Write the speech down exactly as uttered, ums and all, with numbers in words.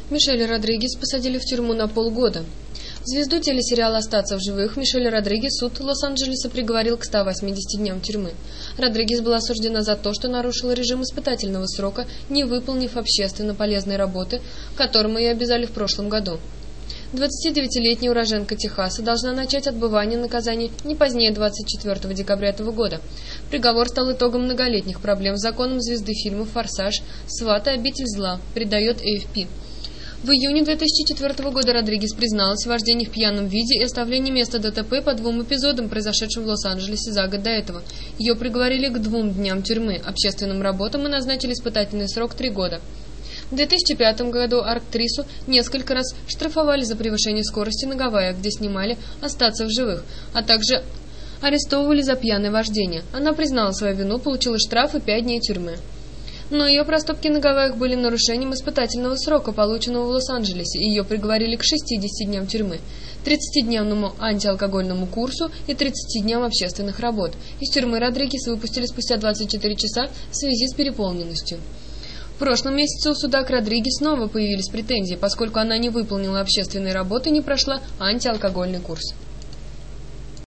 Мишель Родригес посадили в тюрьму на полгода. Звезду телесериала «Остаться в живых» Мишель Родригес суд Лос-Анджелеса приговорил к ста восьмидесяти дням тюрьмы. Родригес была осуждена за то, что нарушила режим испытательного срока, не выполнив общественно полезной работы, к которому ее обязали в прошлом году. двадцатидевятилетняя уроженка Техаса должна начать отбывание наказания не позднее двадцать четвёртого декабря этого года. Приговор стал итогом многолетних проблем с законом звезды фильмов «Форсаж», «Сваты. Обитель зла», передает эй эф пи. В июне две тысячи четвёртого года Родригес призналась в вождении в пьяном виде и оставлении места ДТП по двум эпизодам, произошедшим в Лос-Анджелесе за год до этого. Ее приговорили к двум дням тюрьмы, общественным работам и назначили испытательный срок три года. В две тысячи пятом году актрису несколько раз штрафовали за превышение скорости на Гавайях, где снимали «Остаться в живых», а также арестовывали за пьяное вождение. Она признала свою вину, получила штраф и пять дней тюрьмы. Но ее проступки на Гавайях были нарушением испытательного срока, полученного в Лос-Анджелесе, и ее приговорили к шестидесяти дням тюрьмы, тридцатидневному антиалкогольному курсу и тридцати дням общественных работ. Из тюрьмы Родригес выпустили спустя двадцать четыре часа в связи с переполненностью. В прошлом месяце у суда к Родригес снова появились претензии, поскольку она не выполнила общественные работы и не прошла антиалкогольный курс.